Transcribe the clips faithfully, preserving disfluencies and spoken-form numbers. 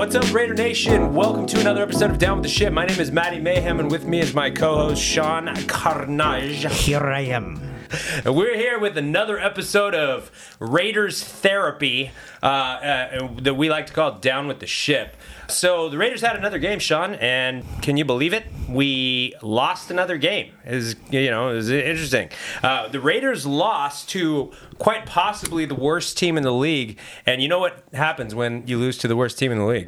What's up, Raider Nation? Welcome to another episode of Down with the Ship. My name is Matty Mayhem, and with me is my co-host, Sean Carnage. Here I am. And we're here with another episode of Raiders Therapy, uh, uh, that we like to call Down with the Ship. So the Raiders had another game, Sean, and can you believe it? We lost another game. Is you know, it was interesting. Uh, the Raiders lost to quite possibly the worst team in the league, and you know what happens when you lose to the worst team in the league?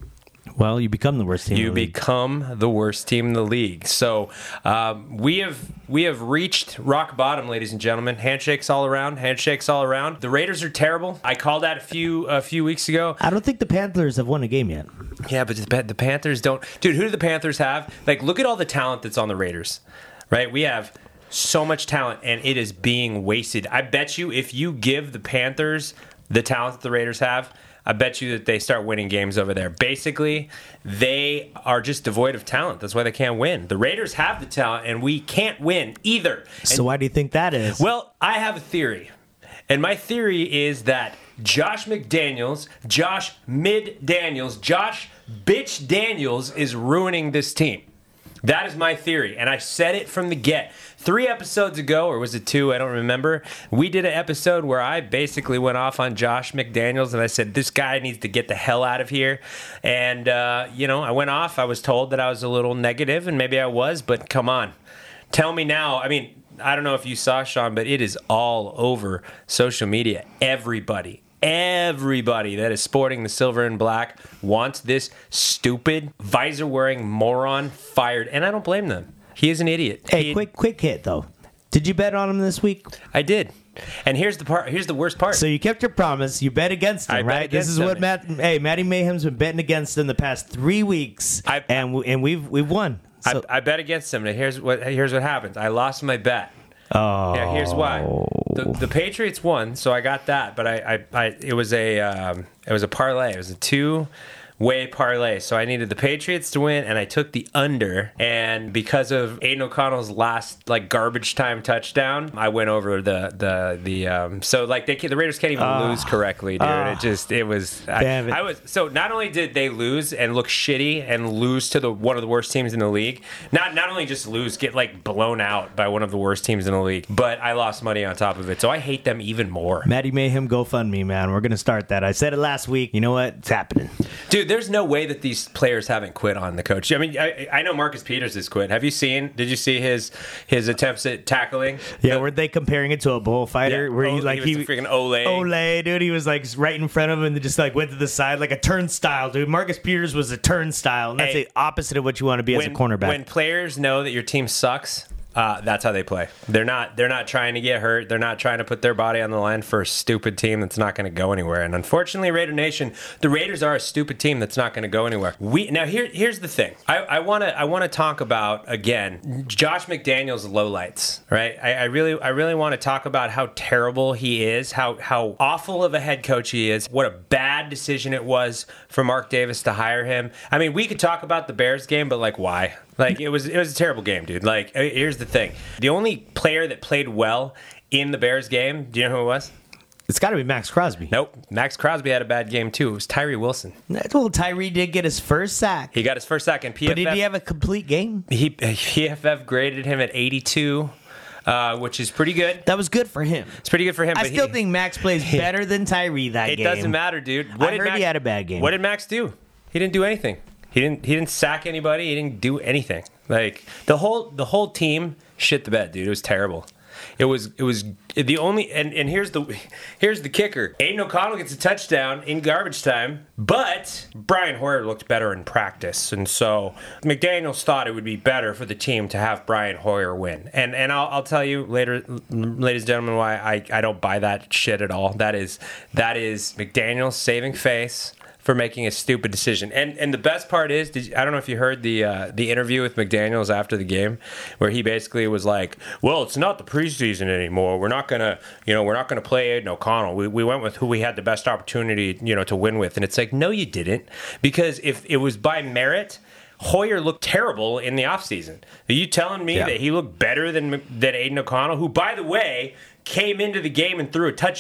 Well, you become the worst team You in the league. become the worst team in the league. So um, we have we have reached rock bottom, ladies and gentlemen. Handshakes all around. Handshakes all around. The Raiders are terrible. I called that a few a few weeks ago. I don't think the Panthers have won a game yet. Yeah, but the, the Panthers don't. Dude, who do the Panthers have? Like, look at all the talent that's on the Raiders, right? We have so much talent, and it is being wasted. I bet you if you give the Panthers the talent that the Raiders have, I bet you that they start winning games over there. Basically, they are just devoid of talent. That's why they can't win. The Raiders have the talent, and we can't win either. So And, why do you think that is? well, I have a theory. And my theory is that Josh McDaniels, Josh Mid-Daniels, Josh Bitch Daniels is ruining this team. That is my theory, and I said it from the get. Three episodes ago, or was it two? I don't remember. We did an episode where I basically went off on Josh McDaniels, and I said, this guy needs to get the hell out of here. And, uh, you know, I went off. I was told that I was a little negative, and maybe I was, but come on. Tell me now. I mean, I don't know if you saw, Sean, but it is all over social media. Everybody. Everybody that is sporting the silver and black wants this stupid visor-wearing moron fired, and I don't blame them. He is an idiot. hey, He- quick, quick hit though. Did you bet on him this week? I did, and here's the part. Here's the worst part. So you kept your promise. You bet against him, I bet right? against This is him. what Matt. Hey, Matty Mayhem's been betting against him the past three weeks, I- and we, and we've we've won. So, I, I bet against him. And here's what here's what happens. I lost my bet. oh, Yeah, here's why. The, the Patriots won, so I got that. But I, I, I it was a um, it was a parlay. It was a two way parlay. So I needed the Patriots to win, and I took the under. And because of Aiden O'Connell's last like garbage time touchdown, I went over the the the. Um, so like they can, the Raiders can't even Oh. lose correctly, dude. Oh. It just it was. I, Damn it. I was so not only did they lose and look shitty and lose to the one of the worst teams in the league. Not not only just lose, get like blown out by one of the worst teams in the league, but I lost money on top of it. So I hate them even more. Matty Mayhem GoFundMe, man. We're gonna start that. I said it last week. You know what? It's happening. Dude, there's no way that these players haven't quit on the coach. I mean, I, I know Marcus Peters has quit. Have you seen? Did you see his his attempts at tackling? Yeah, The- weren't they comparing it to a bullfighter? Yeah, where oh, he like he was the freaking Olay. Olay, dude. He was like right in front of him and just like went to the side like a turnstile, dude. Marcus Peters was a turnstile, and that's Hey, the opposite of what you want to be as a cornerback. When players know that your team sucks, uh, that's how they play. They're not. They're not trying to get hurt. They're not trying to put their body on the line for a stupid team that's not going to go anywhere. And unfortunately, Raider Nation, the Raiders are a stupid team that's not going to go anywhere. We now here. Here's the thing. I want to. I want to talk about again Josh McDaniels' lowlights. Right. I, I really. I really want to talk about how terrible he is. How how awful of a head coach he is. What a bad decision it was for Mark Davis to hire him. I mean, we could talk about the Bears game, but like, why? Like it was. It was a terrible game, dude. Like here's the thing. The only player that played well in the Bears game, do you know who it was? It's got to be Max Crosby. Nope. Max Crosby had a bad game too. It was Tyree Wilson. Well, Tyree did get his first sack, He got his first sack in P F F. but did he have a complete game? he, P F F graded him at eighty-two, uh, which is pretty good. That was good for him. It's pretty good for him. I but still he, think Max plays better than Tyree that it game. doesn't matter, dude. I did heard Max, he had a bad game. What did Max do? He didn't do anything. He didn't. He didn't sack anybody. He didn't do anything. Like the whole the whole team shit the bed, dude. It was terrible. It was it was the only and, and here's the here's the kicker. Aiden O'Connell gets a touchdown in garbage time, but Brian Hoyer looked better in practice, and so McDaniels thought it would be better for the team to have Brian Hoyer win. And and I'll, I'll tell you later, ladies and gentlemen, why I, I don't buy that shit at all. That is that is McDaniels saving face for making a stupid decision. And and the best part is, did you, I don't know if you heard the uh, the interview with McDaniels after the game, where he basically was like, "Well, it's not the preseason anymore. We're not gonna, you know, we're not gonna play Aiden O'Connell. We we went with who we had the best opportunity, you know, to win with." And it's like, no, you didn't, because if it was by merit, Hoyer looked terrible in the offseason. Are you telling me Yeah. that he looked better than than Aiden O'Connell, who, by the way, came into the game and threw a touchdown?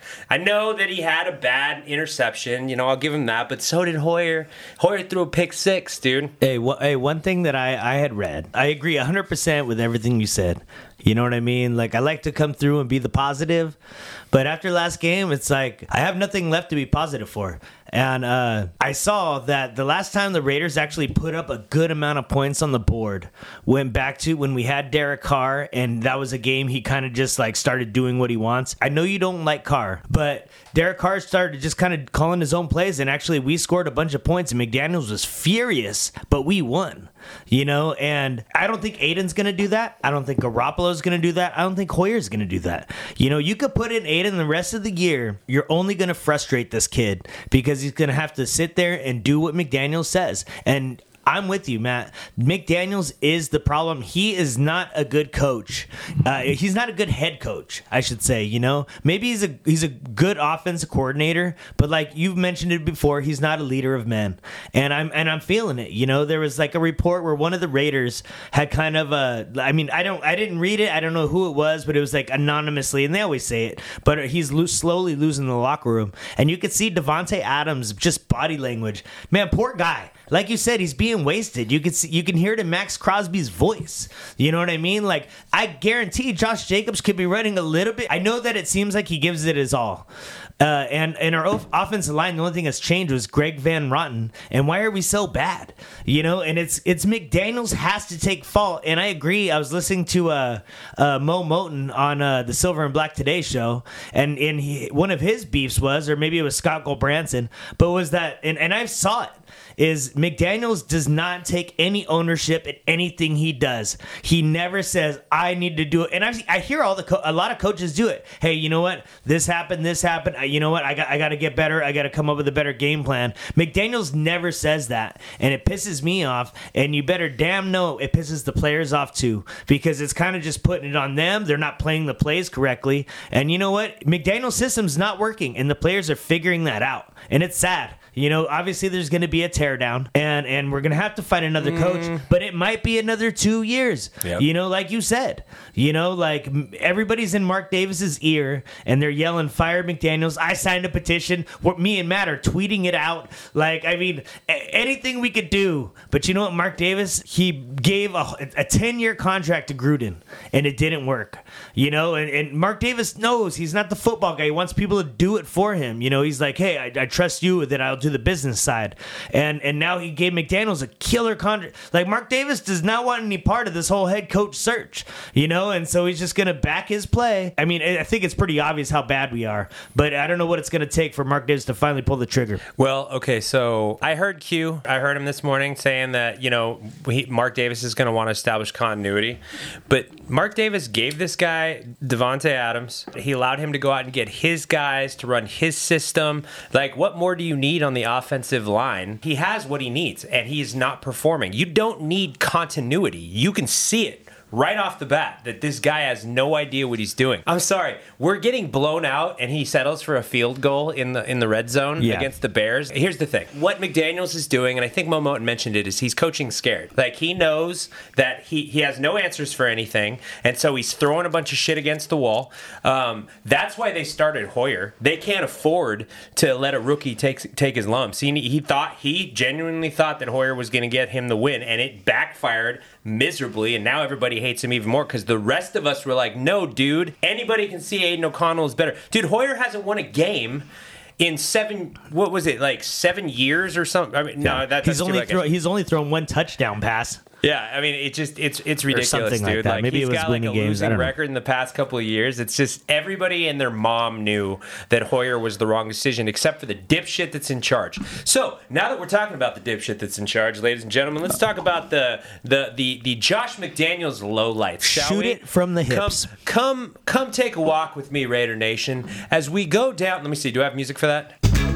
I know that he had a bad interception. You know, I'll give him that. But so did Hoyer. Hoyer threw a pick six, dude. Hey, wh- hey one thing that I, I had read, I agree one hundred percent with everything you said. You know what I mean? Like, I like to come through and be the positive. But after last game, it's like I have nothing left to be positive for. And uh, I saw that the last time the Raiders actually put up a good amount of points on the board went back to when we had Derek Carr, and that was a game he kind of just like started doing what he wants. I know you don't like Carr, but Derek Carr started just kind of calling his own plays, and actually we scored a bunch of points, and McDaniels was furious, but we won. You know, and I don't think Aiden's going to do that. I don't think Garoppolo's going to do that. I don't think Hoyer's going to do that. You know, you could put in Aiden the rest of the year. You're only going to frustrate this kid because he's going to have to sit there and do what McDaniel says. And I'm with you, Matt. McDaniels is the problem. He is not a good coach. Uh, he's not a good head coach, I should say. You know, maybe he's a he's a good offensive coordinator, but like you've mentioned it before, he's not a leader of men. And I'm and I'm feeling it. You know, there was like a report where one of the Raiders had kind of a. I mean, I don't I didn't read it. I don't know who it was, but it was like anonymously, and they always say it. But he's lo- slowly losing the locker room, and you could see Davante Adams just body language. Man, poor guy. Like you said, he's being wasted. You can see, you can hear it in Max Crosby's voice. You know what I mean? Like, I guarantee Josh Jacobs could be running a little bit. I know that it seems like he gives it his all. Uh, and in our off- offensive line, the only thing that's changed was Greg Van Roten. And why are we so bad? You know, and it's it's McDaniels has to take fault. And I agree. I was listening to uh, uh, Mo Moton on uh, the Silver and Black Today show, and, and he, one of his beefs was, or maybe it was Scott Goldbranson, but was that, and, and I saw it, is McDaniels does not take any ownership in anything he does. He never says, I need to do it. And I, I hear all the co- a lot of coaches do it. Hey, you know what? This happened, this happened. You know what? I got I got to get better. I got to come up with a better game plan. McDaniels never says that, and it pisses me off. And you better damn know it pisses the players off too, because it's kind of just putting it on them. They're not playing the plays correctly. And you know what? McDaniels' system's not working, and the players are figuring that out. And it's sad. You know, obviously there's going to be a teardown, and, and we're going to have to find another coach, mm. but it might be another two years. Yep. You know, like you said, you know, like everybody's in Mark Davis's ear, and they're yelling, fire McDaniels. I signed a petition. Me and Matt are tweeting it out. Like, I mean, anything we could do. But you know what, Mark Davis, he gave a, a ten-year contract to Gruden, and it didn't work. You know, and, and Mark Davis knows he's not the football guy. He wants people to do it for him. You know, he's like, hey, I, I trust you, that I'll do the business side. And and now he gave McDaniels a killer contract. Like, Mark Davis does not want any part of this whole head coach search, you know, and so he's just going to back his play. I mean, I think it's pretty obvious how bad we are, but I don't know what it's going to take for Mark Davis to finally pull the trigger. Well, okay, so I heard Q. I heard him this morning saying that, you know, he, Mark Davis is going to want to establish continuity, but Mark Davis gave this guy Davante Adams. He allowed him to go out and get his guys to run his system. Like, what more do you need on the offensive line? He has what he needs, and he's not performing. You don't need continuity. You can see it right off the bat that this guy has no idea what he's doing. I'm sorry, we're getting blown out, and he settles for a field goal in the in the red zone yeah. against the Bears. Here's the thing: what McDaniels is doing, and I think Mo Moton mentioned it, is he's coaching scared. Like, he knows that he he has no answers for anything, and so he's throwing a bunch of shit against the wall. Um, that's why they started Hoyer. They can't afford to let a rookie take take his lumps. He he thought he genuinely thought that Hoyer was going to get him the win, and it backfired miserably, and now everybody hates him even more because the rest of us were like, no, dude, anybody can see Aiden O'Connell is better. Dude, Hoyer hasn't won a game in seven, what was it, like seven years or something? I mean, no, that, that's he's too only like throw, a, he's only thrown one touchdown pass. Yeah, I mean, it just it's it's ridiculous, dude. Like, like Maybe he's it was got like a games. losing record in the past couple of years. It's just everybody and their mom knew that Hoyer was the wrong decision, except for the dipshit that's in charge. So now that we're talking about the dipshit that's in charge, ladies and gentlemen, let's talk about the the the, the Josh McDaniels lowlights. Shall Shoot we? it from the hips. Come, come come take a walk with me, Raider Nation, as we go down. Let me see. Do I have music for that?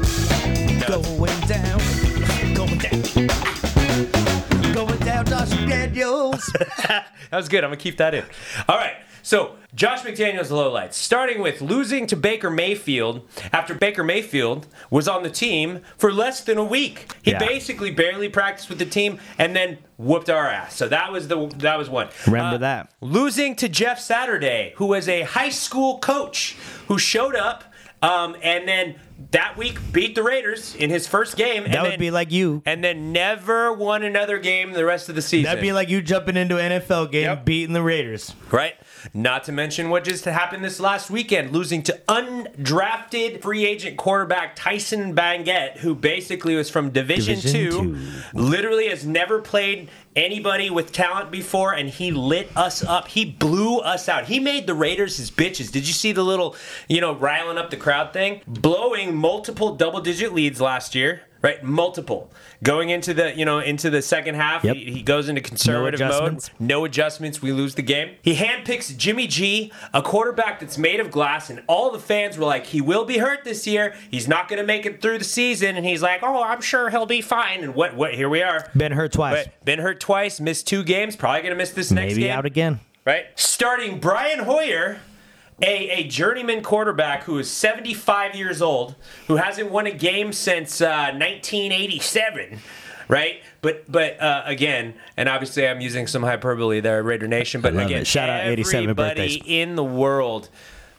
No. Going down, going down. Going down, Josh McDaniels. That was good. I'm going to keep that in. All right. So, Josh McDaniels' lowlights. Starting with losing to Baker Mayfield after Baker Mayfield was on the team for less than a week. He yeah. basically barely practiced with the team and then whooped our ass. So that was the that was one. Remember uh, that. Losing to Jeff Saturday, who was a high school coach who showed up Um, and then that week beat the Raiders in his first game. And That would then, be like you. and then never won another game the rest of the season. That'd be like you jumping into an N F L game, Yep. beating the Raiders. Right? Not to mention what just happened this last weekend, losing to undrafted free agent quarterback Tyson Bagent, who basically was from Division, Division two, two. literally has never played anybody with talent before, and he lit us up. He blew us out. He made the Raiders his bitches. Did you see the little, you know, riling up the crowd thing? Blowing multiple double-digit leads last year. Right, multiple going into the you know into the second half. Yep. He, he goes into conservative No mode. adjustments. No adjustments. We lose the game. He handpicks Jimmy G, a quarterback that's made of glass, and all the fans were like, "He will be hurt this year. He's not going to make it through the season." And he's like, "Oh, I'm sure he'll be fine." And what? What? Here we are. Been hurt twice. But been hurt twice. Missed two games. Probably going to miss this next Maybe game. out again. Right. Starting Brian Hoyer. A, a journeyman quarterback who is seventy-five years old, who hasn't won a game since uh, nineteen eighty-seven, right? But but uh, again, and obviously I'm using some hyperbole there, Raider Nation. But love again, it. Shout out eighty-seven everybody birthdays. in the world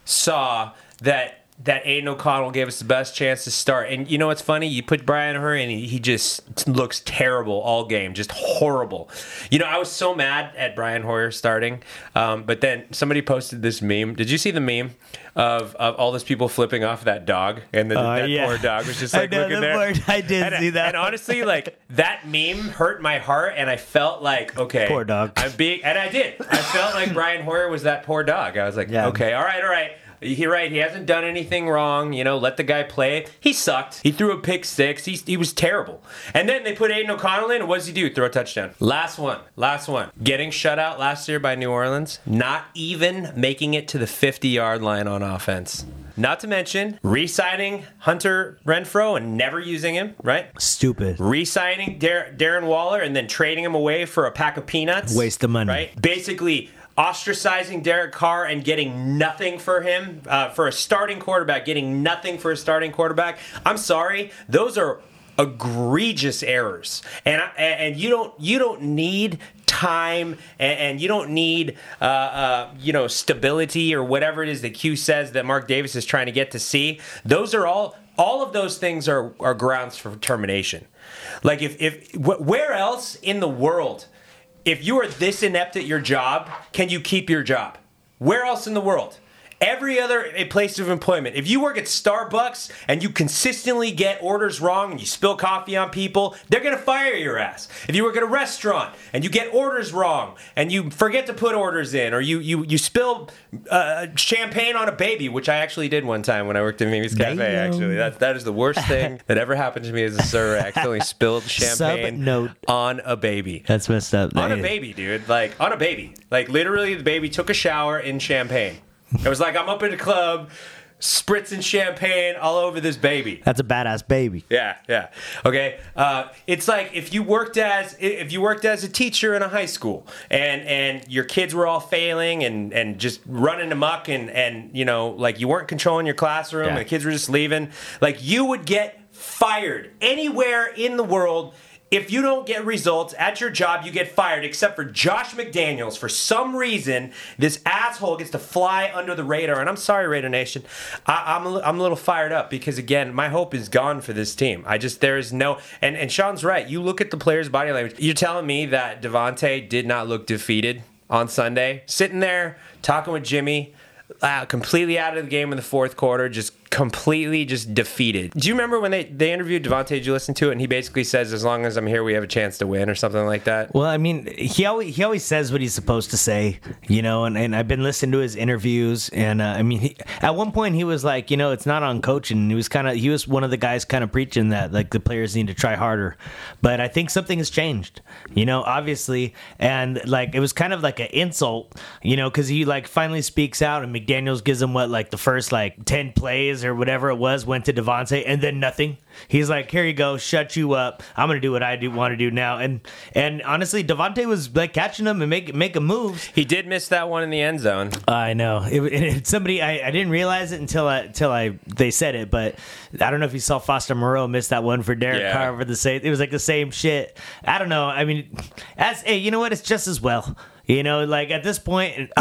saw that that Aiden O'Connell gave us the best chance to start. And you know what's funny? You put Brian Hoyer and he, he just looks terrible all game, just horrible. You know, I was so mad at Brian Hoyer starting, um, but then somebody posted this meme. Did you see the meme of, of all those people flipping off that dog? And the, Uh, that yeah. poor dog was just I like know, looking the there. poor- I did and, see that. And honestly, like that meme hurt my heart, and I felt like, okay, Poor dog. I'm being, and I did. I felt like Brian Hoyer was that poor dog. I was like, Yeah. okay, all right, all right. You're right. He hasn't done anything wrong. You know, let the guy play. He sucked. He threw a pick six. He, he was terrible. And then they put Aiden O'Connell in, and what does he do? Throw a touchdown. Last one. Last one. Getting shut out last year by New Orleans. Not even making it to the fifty-yard line on offense. Not to mention re-signing Hunter Renfrow and never using him, right? Stupid. Re-signing Dar- Darren Waller and then trading him away for a pack of peanuts. Waste of money. Right? Basically ostracizing Derek Carr and getting nothing for him, uh, for a starting quarterback, getting nothing for a starting quarterback. I'm sorry. Those are egregious errors. And I, and you don't you don't need time and, and you don't need uh, uh, you know stability or whatever it is that Q says that Mark Davis is trying to get to see. Those are all all of those things are are grounds for termination. Like if if wh- where else in the world, if you are this inept at your job, can you keep your job? Where else in the world? Every other place of employment. If you work at Starbucks and you consistently get orders wrong and you spill coffee on people, they're going to fire your ass. If you work at a restaurant and you get orders wrong and you forget to put orders in, or you you, you spill uh, champagne on a baby, which I actually did one time when I worked at Mimi's Cafe, Damn. actually. That, that is the worst thing that ever happened to me as a server. I accidentally spilled champagne Sub-note. on a baby. That's messed up. On a baby, dude. Like, on a baby. Like, literally, the baby took a shower in champagne. It was like, I'm up in the club, spritzing champagne all over this baby. That's a badass baby. Yeah, yeah. Okay. Uh, it's like if you worked as if you worked as a teacher in a high school, and and your kids were all failing and and just running amok, and and you know like you weren't controlling your classroom, Yeah. and the kids were just leaving. Like you would get fired anywhere in the world. If you don't get results at your job, you get fired, except for Josh McDaniels. For some reason, this asshole gets to fly under the radar. And I'm sorry, Raider Nation. I, I'm, a, I'm a little fired up because, again, my hope is gone for this team. I just, there is no, and, and Sean's right. You look at the players' body language. You're telling me that Devontae did not look defeated on Sunday? Sitting there, talking with Jimmy, uh, completely out of the game in the fourth quarter, just completely just defeated. Do you remember when they, they interviewed Devontae? Did you listen to it? And he basically says, as long as I'm here, we have a chance to win or something like that. Well, I mean, he always he always says what he's supposed to say, you know. And, and I've been listening to his interviews, and uh, I mean, he, at one point he was like, you know, it's not on coaching. He was kind of he was one of the guys kind of preaching that like the players need to try harder. But I think something has changed, you know, obviously, and like it was kind of like an insult, you know, because he like finally speaks out, and McDaniels gives him what like the first like ten plays or whatever it was went to Devontae, and then nothing. He's like, here you go, shut you up. I'm gonna do what I do want to do now. And and honestly, Devontae was like catching him and make making moves. He did miss that one in the end zone. I know. It, it, somebody I, I didn't realize it until I, until I they said it, but I don't know if you saw Foster Moreau miss that one for Derek Yeah. Carr for the same. It was like the same shit. I don't know. I mean, as hey, you know what? It's just as well. You know, like at this point, ugh,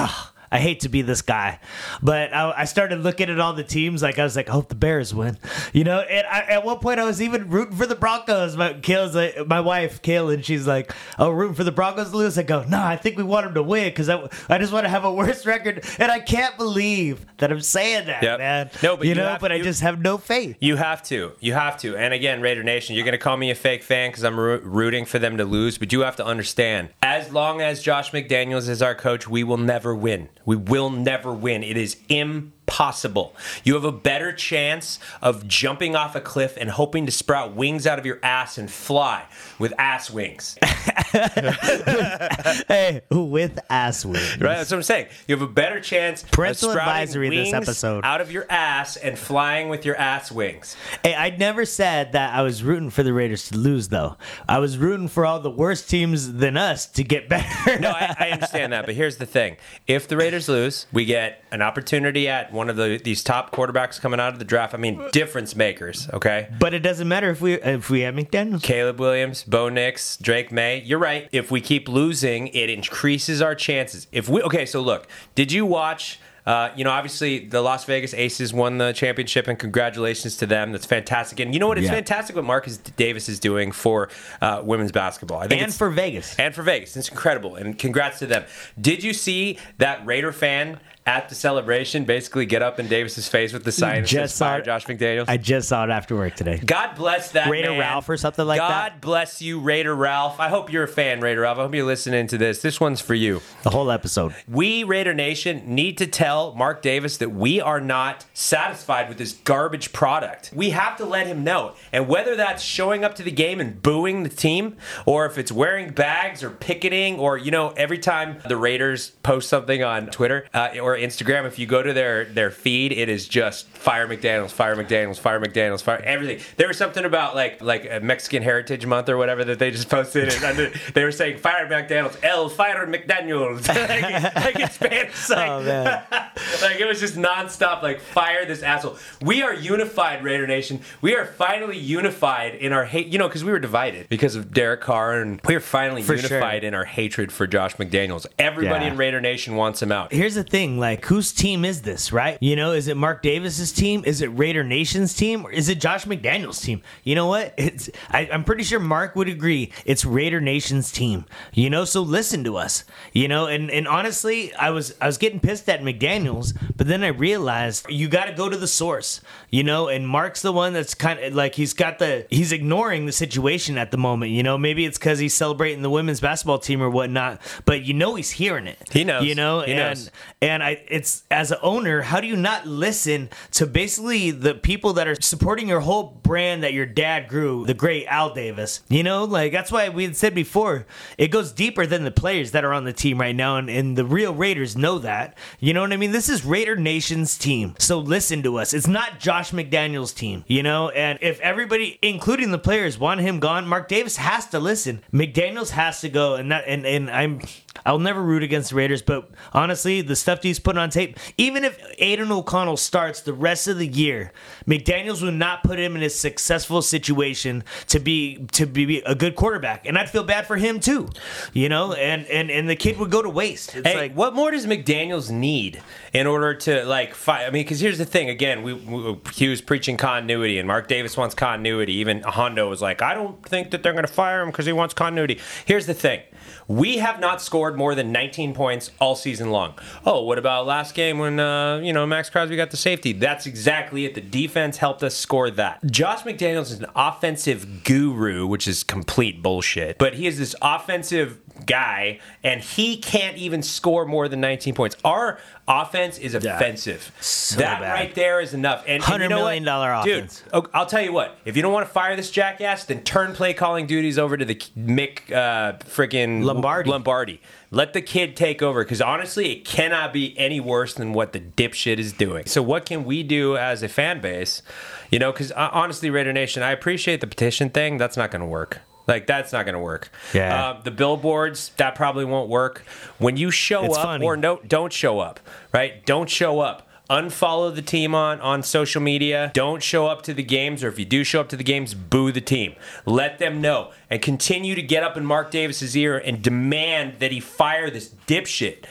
I hate to be this guy, but I, I started looking at all the teams. Like I was like, I hope the Bears win, you know. And I, at one point, I was even rooting for the Broncos. My Kayla's like, my wife Kayla, she's like, "Oh, rooting for the Broncos to lose." I go, "No, I think we want them to win because I, I just want to have a worse record." And I can't believe that I'm saying that, Yep. man. No, but you, you know, have- but I you- just have no faith. You have to. You have to. And again, Raider Nation, you're going to call me a fake fan because I'm roo- rooting for them to lose, but you have to understand, as long as Josh McDaniels is our coach, we will never win. We will never win. It is impossible. You have a better chance of jumping off a cliff and hoping to sprout wings out of your ass and fly with ass wings. Hey, with ass wings. Right? That's what I'm saying. You have a better chance Parental of sprouting advisory this wings episode. out of your ass and flying with your ass wings. Hey, I never said that I was rooting for the Raiders to lose, though. I was rooting for all the worse teams than us to get better. No, I, I understand that, but here's the thing: if the Raiders lose, we get an opportunity at one of the these top quarterbacks coming out of the draft. I mean, difference makers. Okay, But it doesn't matter if we if we have McDaniels. Caleb Williams, Bo Nix, Drake May. You're right. If we keep losing, it increases our chances. If we okay, so look, did you watch? Uh, you know, obviously the Las Vegas Aces won the championship, and congratulations to them. That's fantastic. And you know what? It's Yeah. fantastic what Marcus Davis is doing for uh, women's basketball. I think And it's, for Vegas. and for Vegas. It's incredible, and congrats to them. Did you see that Raider fan at the celebration basically get up in Davis's face with the sign that says Just saw "Fire it. Josh McDaniels"? I just saw it after work today. God bless that Raider man. Ralph or something like God that? bless you, Raider Ralph. I hope you're a fan, Raider Ralph. I hope you're listening to this. This one's for you. The whole episode. We, Raider Nation, need to tell Mark Davis that we are not satisfied with this garbage product. We have to let him know. And whether that's showing up to the game and booing the team, or if it's wearing bags or picketing, or, you know, every time the Raiders post something on Twitter uh, or Instagram, if you go to their, their feed, it is just fire McDaniels, fire McDaniels, fire McDaniels, fire everything. There was something about like like a Mexican Heritage Month or whatever that they just posted. And under, they were saying fire McDaniels, El Fire McDaniels. like, like in Spanish. Like, Oh, man. like it was just nonstop, like fire this asshole. We are unified, Raider Nation. We are finally unified in our hate, you know, because we were divided because of Derek Carr, and we are finally For unified sure. in our hatred for Josh McDaniels. Everybody Yeah. in Raider Nation wants him out. Here's the thing, like, whose team is this, right? You know, is it Mark Davis's team? Is it Raider Nation's team? Or is it Josh McDaniels' team? You know what? It's I, I'm pretty sure Mark would agree it's Raider Nation's team. You know, so listen to us. You know, and, and honestly, I was I was getting pissed at McDaniels, but then I realized you got to go to the source. You know, and Mark's the one that's kind of like he's got the he's ignoring the situation at the moment. You know, maybe it's because he's celebrating the women's basketball team or whatnot, but you know he's hearing it. He knows. You know, He and knows. and I, it's as an owner, how do you not listen to basically the people that are supporting your whole brand that your dad grew, the great Al Davis? You know, like that's why we had said before, it goes deeper than the players that are on the team right now, and, and the real Raiders know that. You know what I mean? This is Raider Nation's team, so listen to us. It's not Josh McDaniels' team, you know. And if everybody, including the players, want him gone, Mark Davis has to listen. McDaniels has to go, and that, and and I'm. I'll never root against the Raiders, but honestly, the stuff he's putting on tape, even if Aiden O'Connell starts the rest of the year, McDaniels would not put him in a successful situation to be to be a good quarterback. And I'd feel bad for him too. You know, and and, and the kid would go to waste. It's Hey, like what more does McDaniels need in order to like fight? I mean, because here's the thing. Again, we, we he was preaching continuity, and Mark Davis wants continuity. Even Hondo was like, I don't think that they're going to fire him because he wants continuity. Here's the thing. We have not scored more than nineteen points all season long. Oh, what about last game when uh, you know Max Crosby got the safety? That's exactly it. The defense helped us score that. Josh McDaniels is an offensive guru, which is complete bullshit. But he is this offensive guy, and he can't even score more than nineteen points. Our offense is offensive. So that bad. right there is enough. And, and Hundred you know million what? dollar Dude, offense. oh, I'll tell you what. If you don't want to fire this jackass, then turn play calling duties over to the Mick uh, freaking Lombardi. Lombardi. Let the kid take over, because honestly, it cannot be any worse than what the dipshit is doing. So what can we do as a fan base? You know, because uh, honestly, Raider Nation, I appreciate the petition thing. That's not going to work. Like, that's not going to work. Yeah. Uh, the billboards, that probably won't work. When you show It's up funny. or no, don't show up, right? Don't show up. Unfollow the team on, on social media. Don't show up to the games, or if you do show up to the games, boo the team. Let them know. And continue to get up in Mark Davis's ear and demand that he fire this dipshit.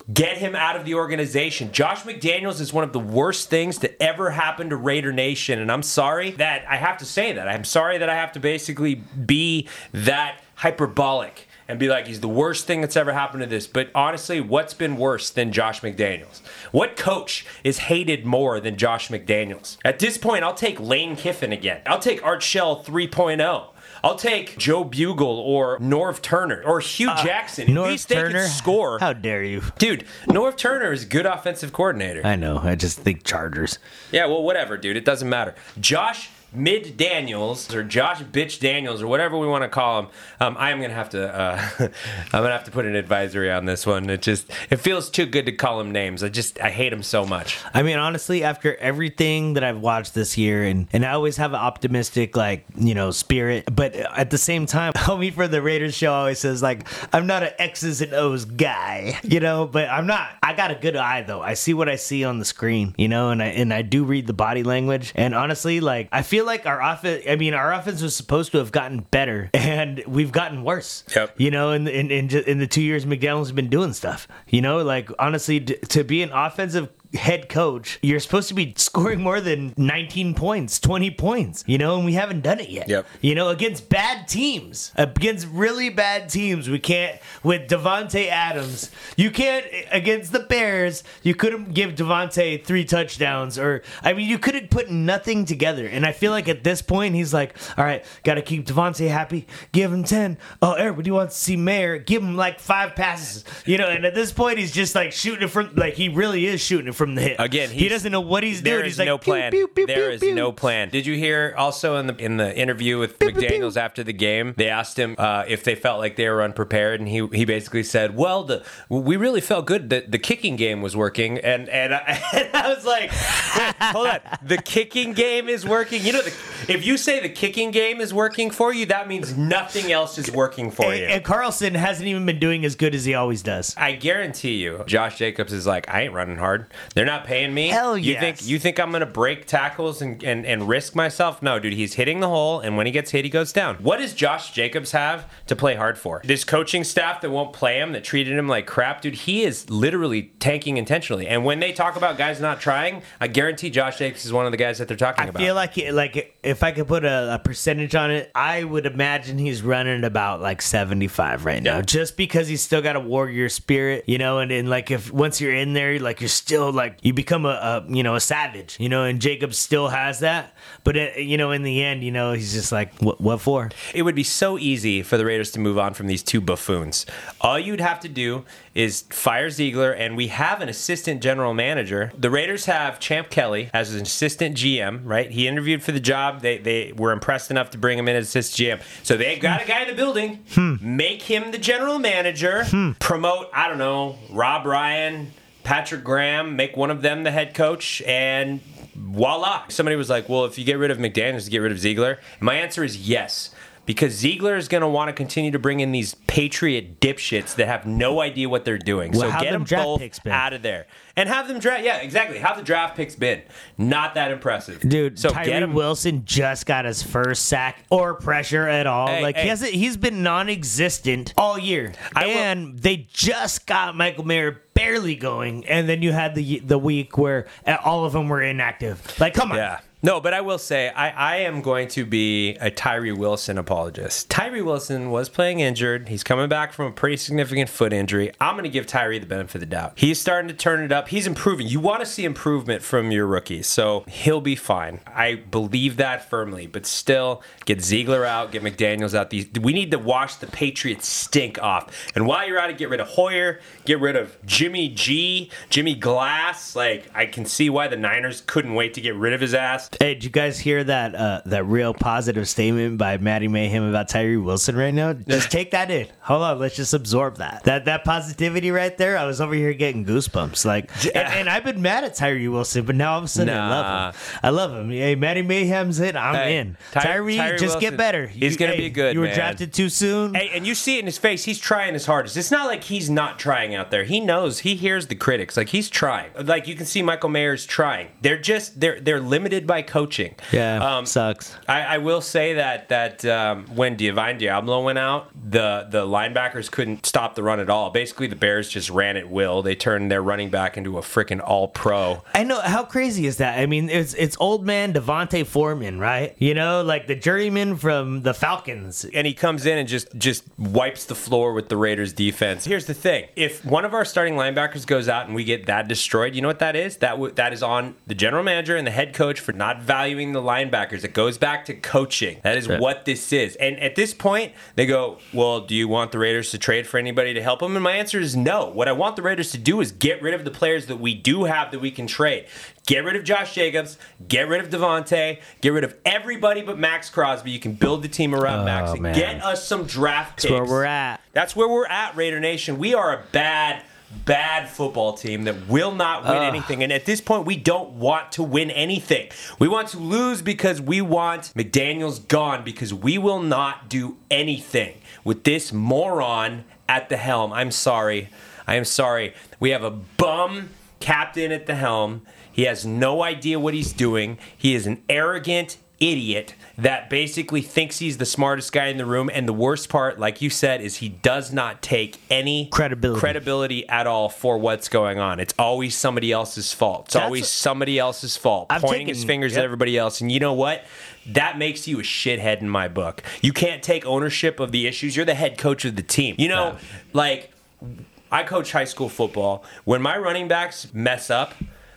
Get him out of the organization. Josh McDaniels is one of the worst things to ever happen to Raider Nation, and I'm sorry that I have to say that. I'm sorry that I have to basically be that hyperbolic and be like, he's the worst thing that's ever happened to this. But honestly, what's been worse than Josh McDaniels? What coach is hated more than Josh McDaniels? At this point, I'll take Lane Kiffin again. I'll take Art Shell three point oh. I'll take Joe Bugle or Norv Turner or Hugh uh, Jackson. Norv At least they Turner, can score. How dare you? Dude, Norv Turner is a good offensive coordinator. I know. I just think Chargers. Yeah, well, whatever, dude. It doesn't matter. Josh Mid Daniels or Josh Bitch Daniels or whatever we want to call him. Um, I am gonna have to. Uh, I'm gonna have to put an advisory on this one. It just it feels too good to call him names. I just I hate him so much. I mean, honestly, after everything that I've watched this year, and and I always have an optimistic like you know spirit, but at the same time, homie for the Raiders show always says like I'm not an X's and O's guy, you know. But I'm not. I got a good eye though. I see what I see on the screen, you know, and I and I do read the body language. And honestly, like I feel. like our offense, I mean, our offense was supposed to have gotten better, and we've gotten worse. Yep. You know, in in in, in the two years McDaniel's been doing stuff. You know, like honestly, to, to be an offensive head coach, you're supposed to be scoring more than nineteen points, twenty points, you know, and we haven't done it yet. Yep. You know, against bad teams, against really bad teams, we can't, with Devontae Adams, you can't, against the Bears, you couldn't give Devontae three touchdowns, or, I mean, you could have put nothing together, and I feel like at this point, he's like, all right, got to keep Devontae happy, give him ten, oh, everybody wants to see Mayer, give him like five passes, you know, and at this point, he's just like shooting it from, like, he really is shooting it from the hip. Again, he doesn't know what he's there doing. Is he's like, no pew, plan. pew, pew, there pew, is pew. no plan. Did you hear also in the in the interview with Pew, pew, McDaniels pew. after the game? They asked him uh, if they felt like they were unprepared, and he he basically said, "Well, the we really felt good that the kicking game was working." And and I, and I was like, Wait, "Hold on, the kicking game is working." You know, the, if you say the kicking game is working for you, that means nothing else is working for And, you. and Carlson hasn't even been doing as good as he always does. I guarantee you, Josh Jacobs is like, I ain't running hard. They're not paying me. Hell you yes. think you think I'm gonna break tackles and, and, and risk myself? No, dude, he's hitting the hole, and when he gets hit, he goes down. What does Josh Jacobs have to play hard for? This coaching staff that won't play him, that treated him like crap, dude, he is literally tanking intentionally. And when they talk about guys not trying, I guarantee Josh Jacobs is one of the guys that they're talking I about. feel like like if I could put a, a percentage on it, I would imagine he's running about like seventy-five right now, Yeah. just because he's still got a warrior spirit, you know. And, and like if once you're in there, like you're still like you become a, a you know a savage, you know. And Jacobs still has that, but it, you know in the end, you know he's just like what, what for? It would be so easy for the Raiders to move on from these two buffoons. All you'd have to do is fire Ziegler, and we have an assistant general manager. The Raiders have Champ Kelly as an assistant G M, right? He interviewed for the job. They they were impressed enough to bring him in as assistant G M. So they got a guy in the building. Hmm. Make him the general manager. Hmm. Promote, I don't know, Rob Ryan, Patrick Graham, make one of them the head coach, and voila. Somebody was like, well, if you get rid of McDaniels, you get rid of Ziegler. My answer is yes. Because Ziegler is going to want to continue to bring in these Patriot dipshits that have no idea what they're doing. Well, so how get them them draft both picks been? out of there. And have them draft, yeah, exactly. Have the draft picks been. Not that impressive. Dude, so get Tyree him. Wilson just got his first sack or pressure at all. Hey, like hey. he hasn't, he's been non-existent all year, I will- and they just got Michael Mayer barely going, and then you had the the week where all of them were inactive. Like, come on. Yeah. No, but I will say, I, I am going to be a Tyree Wilson apologist. Tyree Wilson was playing injured. He's coming back from a pretty significant foot injury. I'm going to give Tyree the benefit of the doubt. He's starting to turn it up. He's improving. You want to see improvement from your rookies, so he'll be fine. I believe that firmly, but still, get Ziegler out, get McDaniels out. These We need to wash the Patriots stink off. And while you're at it, get rid of Hoyer, get rid of Jimmy G, Jimmy Glass. Like, I can see why the Niners couldn't wait to get rid of his ass. Hey, did you guys hear that uh, that real positive statement by Matty Mayhem about Tyree Wilson right now? Just take that in. Hold on, let's just absorb that. That that positivity right there. I was over here getting goosebumps. Like, and, and I've been mad at Tyree Wilson, but now all of a sudden I Nah. love him. I love him. Hey, Matty Mayhem's in. I'm Hey, in. Ty- Tyree, Tyree just Wilson, get better. he's You- gonna hey, be good, You were man. drafted too soon. Hey, and you see it in his face. He's trying his hardest. It's not like he's not trying out there. He knows. He hears the critics. Like, he's trying. Like, you can see Michael Mayer's trying. They're just they're they're limited by by coaching. Yeah, um, sucks. I, I will say that that um, when Divine Diablo went out, the the linebackers couldn't stop the run at all. Basically, the Bears just ran at will. They turned their running back into a freaking all-pro. I know. How crazy is that? I mean, it's it's old man Devontae Foreman, right? You know, like the journeyman from the Falcons. And he comes in and just, just wipes the floor with the Raiders defense. Here's the thing. If one of our starting linebackers goes out and we get that destroyed, you know what that is? That w- that is on the general manager and the head coach for not valuing the linebackers. It goes back to coaching. That is yeah. what this is. And at this point, they go, well, do you want the Raiders to trade for anybody to help them? And my answer is no. What I want the Raiders to do is get rid of the players that we do have that we can trade. Get rid of Josh Jacobs. Get rid of Devontae. Get rid of everybody but Max Crosby. You can build the team around oh, Max. And man. get us some draft picks. That's where we're at. That's where we're at, Raider Nation. We are a bad, bad football team that will not win Ugh. anything. And at this point, we don't want to win anything. We want to lose because we want McDaniels gone, because we will not do anything with this moron at the helm. I'm sorry. I am sorry. We have a bum captain at the helm. He has no idea what he's doing. He is an arrogant idiot that basically thinks he's the smartest guy in the room. And the worst part, like you said, is he does not take any credibility, credibility at all for what's going on. It's always somebody else's fault. It's That's always a, somebody else's fault, I've pointing taken, his fingers yep. at everybody else. And you know what? That makes you a shithead in my book. You can't take ownership of the issues. You're the head coach of the team. You know, yeah. like, I coach high school football. When my running backs mess up,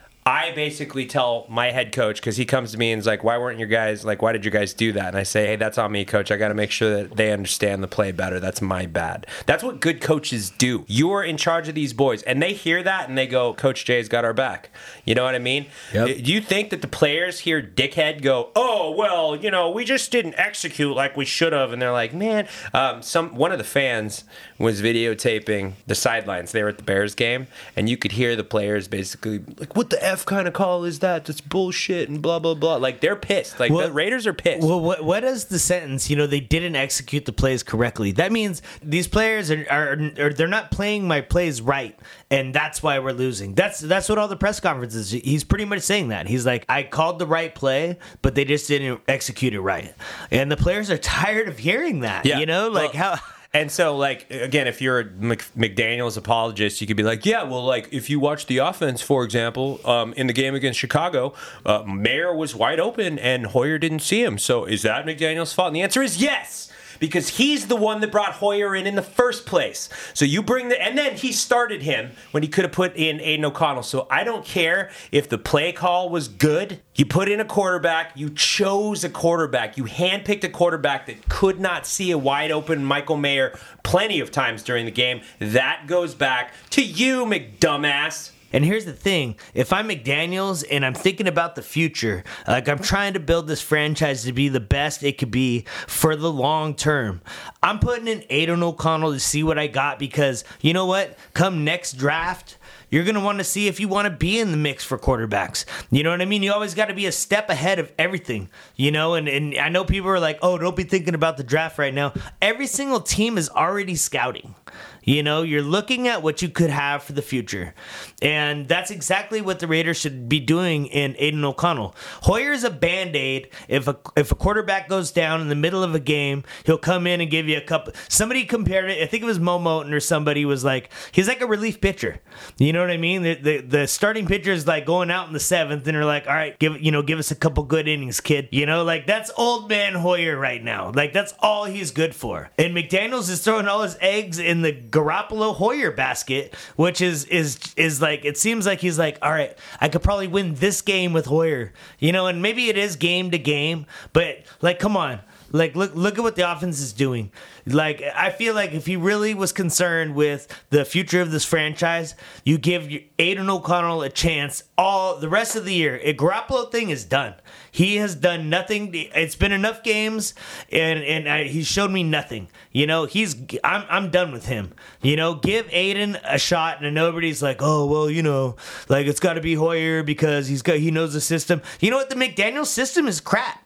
I basically tell my head coach, because he comes to me and is like, why weren't your guys, like, why did you guys do that? And I say, hey, that's on me, coach. I got to make sure that they understand the play better. That's my bad. That's what good coaches do. You are in charge of these boys. And they hear that and they go, Coach Jay's got our back. You know what I mean? Yep. Do you think that the players hear dickhead go, oh, well, you know, we just didn't execute like we should have? And they're like, man, um, some one of the fans was videotaping the sidelines. They were at the Bears game, and you could hear the players basically like, what the F kind of call is that? That's bullshit and blah, blah, blah. Like, they're pissed. Like, well, the Raiders are pissed. Well, what, what is the sentence? You know, they didn't execute the plays correctly. That means these players are, are, are they're not playing my plays right, and that's why we're losing. That's that's what all the press conferences, he's pretty much saying that. He's like, I called the right play, but they just didn't execute it right. And the players are tired of hearing that. Yeah. You know, like well, how... And so, like, again, if you're a McDaniels apologist, you could be like, yeah, well, like, if you watch the offense, for example, um, in the game against Chicago, uh, Mayer was wide open and Hoyer didn't see him. So is that McDaniels' fault? And the answer is yes. Because he's the one that brought Hoyer in in the first place. So you bring the... And then he started him when he could have put in Aiden O'Connell. So I don't care if the play call was good. You put in a quarterback. You chose a quarterback. You handpicked a quarterback that could not see a wide open Michael Mayer plenty of times during the game. That goes back to you, McDumbass. And here's the thing, if I'm McDaniels and I'm thinking about the future, like I'm trying to build this franchise to be the best it could be for the long term, I'm putting in Aiden O'Connell to see what I got, because you know what? Come next draft, you're going to want to see if you want to be in the mix for quarterbacks. You know what I mean? You always got to be a step ahead of everything, you know? And, and I know people are like, oh, don't be thinking about the draft right now. Every single team is already scouting. You know, you're looking at what you could have for the future. And that's exactly what the Raiders should be doing in Aiden O'Connell. Hoyer's a Band-Aid. If a if a quarterback goes down in the middle of a game, he'll come in and give you a couple. Somebody compared it, I think it was Mo Moton or somebody was like, he's like a relief pitcher. You know what I mean? The, the, the starting pitcher is like going out in the seventh and they're like, all right, give you know, give us a couple good innings, kid. You know, like that's old man Hoyer right now. Like that's all he's good for. And McDaniels is throwing all his eggs in the Garoppolo Hoyer basket, which is is is like, it seems like he's like, all right, I could probably win this game with Hoyer, you know, and maybe it is game to game, but like, come on. Like, look look at what the offense is doing. Like, I feel like if he really was concerned with the future of this franchise, you give Aiden O'Connell a chance all the rest of the year. A Garoppolo thing is done. He has done nothing. It's been enough games, and and I, he showed me nothing. You know, he's I'm I'm done with him. You know, give Aiden a shot, and nobody's like, oh well, you know, like it's got to be Hoyer because he's got he knows the system. You know what? The McDaniels system is crap.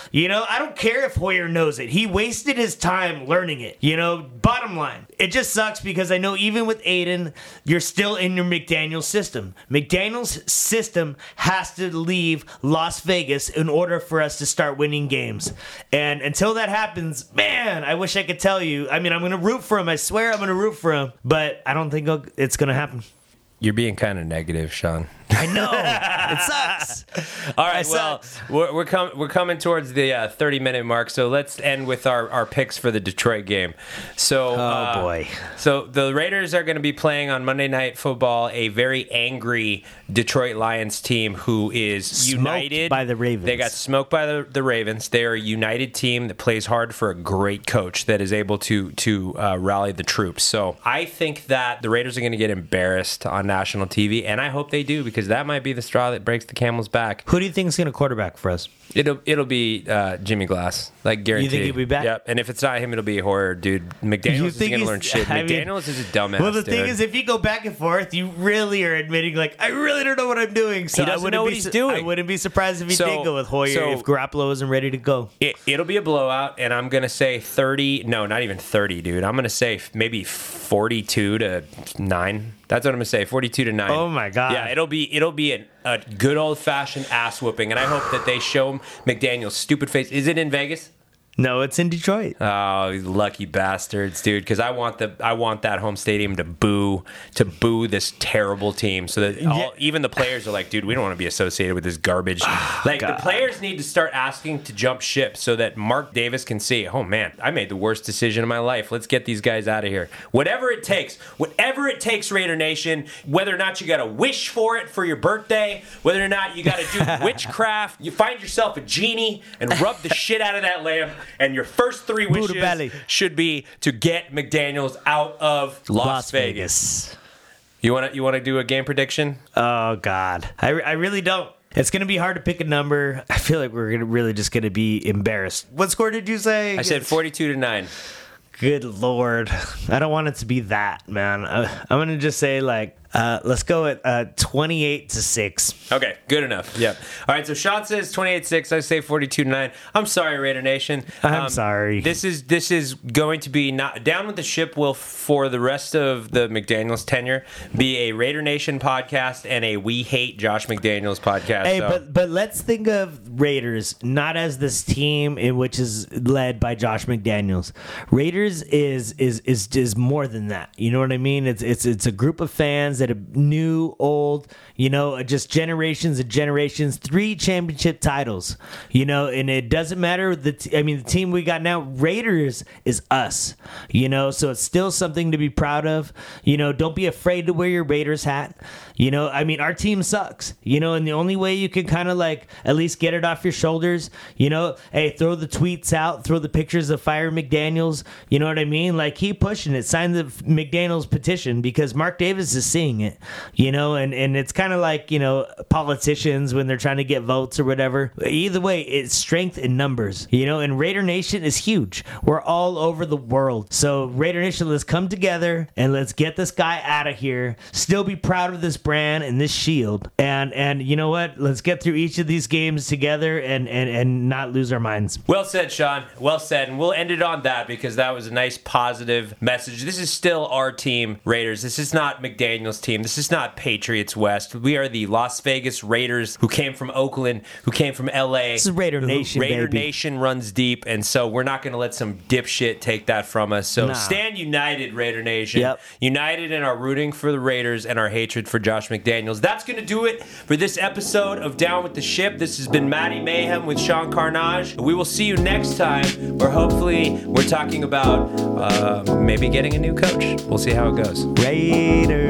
You know, I don't care if Hoyer knows it. He wasted his time learning it. You know, bottom line, it just sucks because I know even with Aiden, you're still in your McDaniels system. McDaniels system has to leave Las Vegas in order for us to start winning games. And until that happens, man, I wish I could tell you. I mean, I'm going to root for him. I swear I'm going to root for him. But I don't think it's going to happen. You're being kind of negative, Sean. I know. It sucks. All right, It well, sucks. we're we're, com- we're coming towards the uh, thirty-minute mark, so let's end with our, our picks for the Detroit game. So, Oh, uh, boy. So the Raiders are going to be playing on Monday Night Football, a very angry Detroit Lions team who is Smoked united. by the Ravens. They got smoked by the, the Ravens. They are a united team that plays hard for a great coach that is able to, to uh, rally the troops. So I think that the Raiders are going to get embarrassed on national T V, and I hope they do because that might be the straw that breaks the camel's back. Who do you think is going to quarterback for us? It'll it'll be uh, Jimmy Glass, like guaranteed. You think he'll be back? Yep. And if it's not him, it'll be Hoyer, dude. McDaniels You is think going to he's- learn shit. I mean- McDaniels is a dumbass. Well, the dude. thing is, if you go back and forth, you really are admitting, like, I really don't know what I'm doing. So He doesn't I wouldn't know be what he's su- doing. I wouldn't be surprised if he So- did go with Hoyer so- if Garoppolo isn't ready to go. It, it'll be a blowout, and I'm going to say thirty. No, not even thirty, dude. I'm going to say maybe forty-two to nine. That's what I'm going to say, forty-two to nine. Oh, my God. Yeah, it'll be it'll be an, a good old-fashioned ass whooping, and I hope that they show McDaniel's stupid face. Is it in Vegas? No, it's in Detroit. Oh, you lucky bastards, dude! Because I want the I want that home stadium to boo to boo this terrible team, so that all, Yeah. even the players are like, dude, we don't want to be associated with this garbage. like God. the players need to start asking to jump ship so that Mark Davis can see, oh man, I made the worst decision of my life. Let's get these guys out of here. Whatever it takes, whatever it takes, Raider Nation. Whether or not you got to wish for it for your birthday, whether or not you got to do witchcraft, you find yourself a genie and rub the shit out of that lamp. And your first three Buddha wishes belly. should be to get McDaniels out of Las, Las Vegas. Vegas. You want to you want to do a game prediction? Oh, God. I, I really don't. It's going to be hard to pick a number. I feel like we're gonna really just going to be embarrassed. What score did you say? I said forty-two to nine. Good Lord. I don't want it to be that, man. Uh, I'm going to just say, like, uh, let's go at uh, twenty-eight to six. Okay, good enough. Yep. All right, so Sean says twenty-eight six. I say forty-two to nine. I'm sorry, Raider Nation. I'm sorry. This is this is going to be not down with the ship. Will for the rest of the McDaniels tenure be a Raider Nation podcast and a We Hate Josh McDaniels podcast. Hey, so. but but let's think of Raiders not as this team in which is led by Josh McDaniels. Raiders is is is is more than that. You know what I mean? It's it's it's a group of fans that are new, old, you know, just generations and generations. Three championship titles, you know, and it doesn't matter. The t- I mean, the team we got now, Raiders, is us. You know, so it's still something to be proud of. You know, don't be afraid to wear your Raiders hat. You know, I mean, our team sucks. You know, and the only way you can kind of like at least get it off your shoulders, you know, hey, throw the tweets out, throw the pictures of Fire McDaniels. You know what I mean? Like, keep pushing it. Sign the McDaniels petition because Mark Davis is seeing it. You know, and and it's kind of like, you know, politicians when they're trying to get votes or whatever. Either way, it's strength in numbers. You know, and Raider Nation is huge. We're all over the world. So Raider Nation, let's come together and let's get this guy out of here. Still be proud of this brand and this shield. And and you know what? Let's get through each of these games together and and and not lose our minds. Well said, Sean. Well said. And we'll end it on that because that was a nice positive message. This is still our team, Raiders. This is not McDaniel's team. This is not Patriots West. We are the Las Vegas Raiders who came from Oakland, who came from L A. This is Raider who- Nation, Raider baby. Nation runs deep, and so we're not going to let some dipshit take that from us. So Nah. stand united, Raider Nation. Yep. United in our rooting for the Raiders and our hatred for Josh McDaniels. That's going to do it for this episode of Down with the Ship. This has been Matty Mayhem with Sean Carnage. We will see you next time, where hopefully we're talking about uh, maybe getting a new coach. We'll see how it goes. Raiders.